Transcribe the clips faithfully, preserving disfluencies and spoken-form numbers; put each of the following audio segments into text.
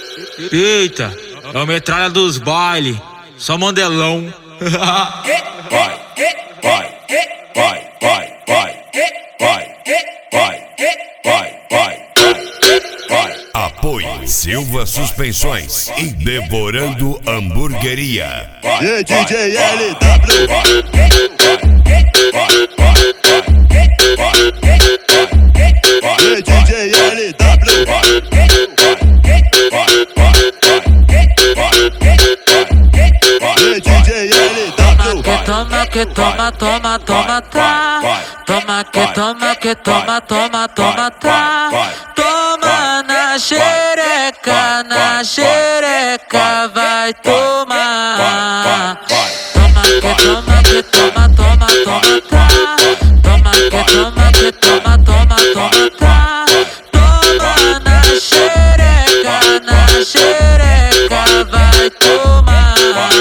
Eita, é o metralha dos baile, só mandelão. Vai, vai, vai, vai, vai, vai, vai, vai, vai, vai, vai. Apoie Silva Suspensões e Devorando Hamburgueria. E D J L W. E D J L W. E D J L W. Que toma, que toma, toma, toma, tá. Toma, que toma, que toma, toma, toma, tá. Toma na xereca, na xereca, vai tomar. Toma, que toma, que toma, toma, toma, tá. Toma, que toma, que toma, toma, toma, tá. Toma na xereca, na xereca, vai tomar.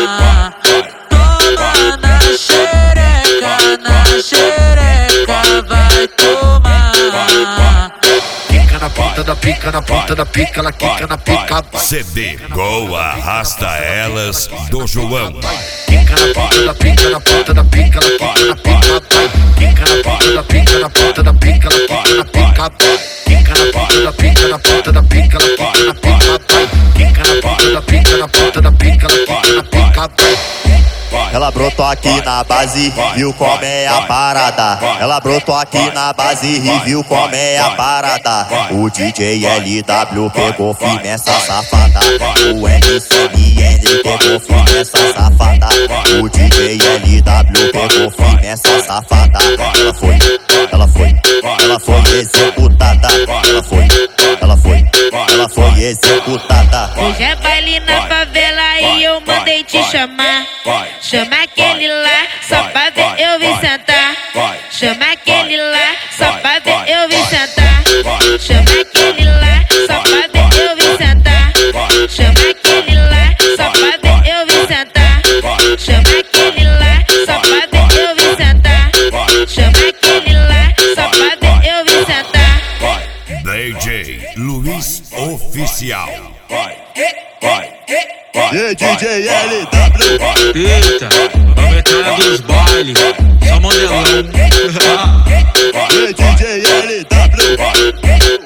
Toma na xereca, na xereca, vai tomar. Pica na ponta da pica, na ponta da pica, ela quica na pica. C D Gol Arrasta Elas do João. Pica na ponta da pica, na ponta da pica, ela quica na pica. Pica na ponta da pica, na ponta da pica, ela quica na pica. Pica na ponta da pica, na ponta da pica, ela quica na pica. Pica na ponta da pica, na ponta da pica, ela quica na pica. Ela brotou aqui na base, viu como é a parada. Ela brotou aqui na base e viu como é a parada. O D J L W pegou firme essa safada. O M C M N pegou firme essa safada. O D J L W pegou firme essa safada. Ela foi, ela foi, ela foi executada. Ela foi, ela foi, ela foi executada. Hoje é baile na favela e eu mandei te chamar. Chama aquele lá, só pra ver eu vim sentar. Chama aquele lá, só pra ver eu vim sentar. Chama aquele lá, só pra ver eu vim sentar. Chama aquele lá, só pra ver eu vim sentar. Chama aquele lá, só pra ver eu vim sentar. Chama aquele lá, só pra ver eu vim sentar. D J Luiz Oficial. E D J L W. Eita, é o metralha dos baile, só mandelão. E D J L W.